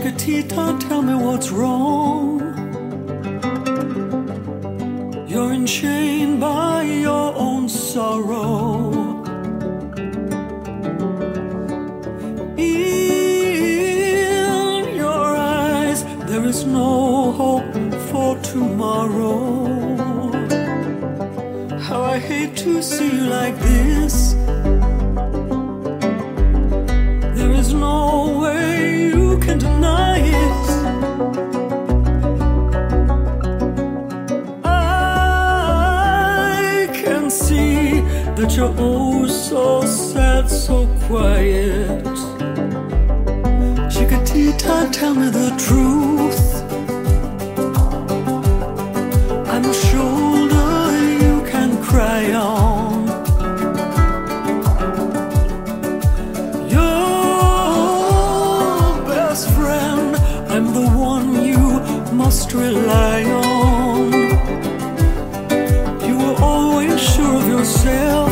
Chiquitita, tell me what's wrong. You're enchained by your own sorrow. In your eyes, there is no hope for tomorrow. How I hate to see you like this. There is no way you can deny it. I can see that you're oh so sad, so quiet. Chiquitita, tell me the truth. I'm a shoulder you can cry on. Your best friend, I'm the one you must rely on. You were always sure of yourself.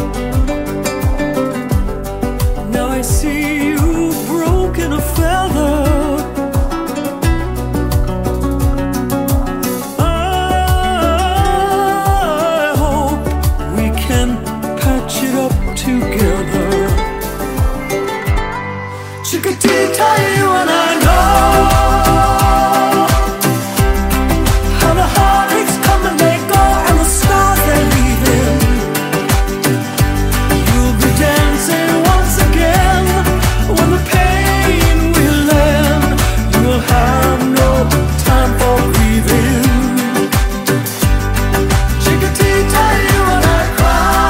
Now I see you've broken a feather. Together, Chiquitita, you and I know how the heartaches come and they go, and the stars they're leaving. You'll be dancing once again when the pain will end. You will have no time for grieving. Chiquitita, you and I cry.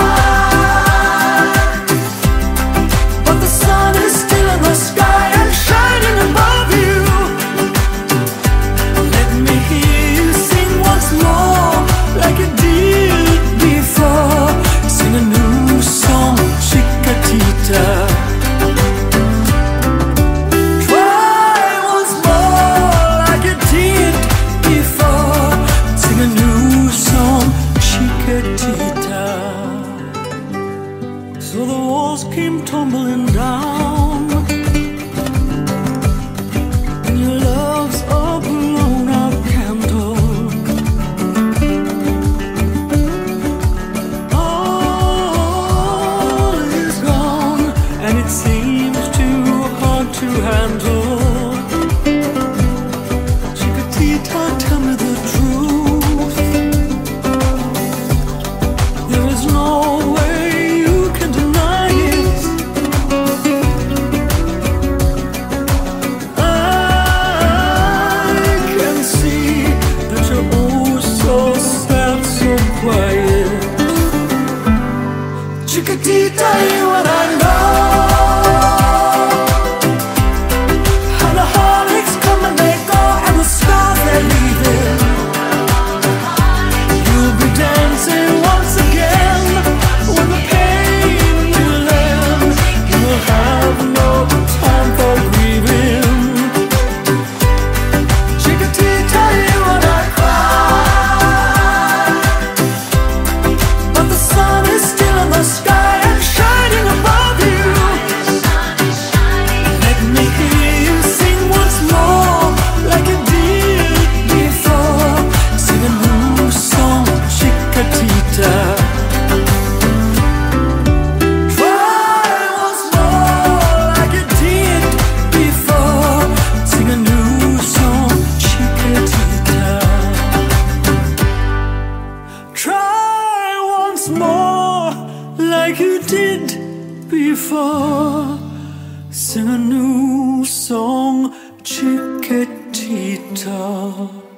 So the walls came tumbling down, and your love's a blown-out candle. All is gone, and it seems too hard to handle. Chiquitita, tell me the truth. There is no way Chiquitita, you and I know how the heartaches come and they go, and the stars they're leaving. You'll be dancing once again when the pain will end. You'll have no time for grieving. Chiquitita, you and I cry, but the sun is still in the sky. More like you did before. Sing a new song, Chiquitita.